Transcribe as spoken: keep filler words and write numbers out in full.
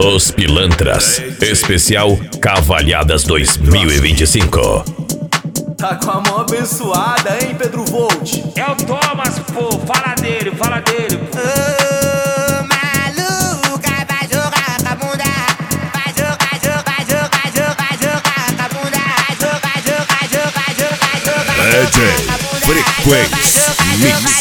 Os Pilantras, especial Cavalhadas dois mil e vinte e cinco. Tá com a mão abençoada, hein, Pedro Volt? É o Thomas, pô, fala dele, fala dele. Ô, maluca, vai jogar com a bunda. Vai jogar, jogar, jogar, jogar, jogar com a bunda. Vai jogar, jogar, jogar, jogar, jogar. D J Frequência Mix.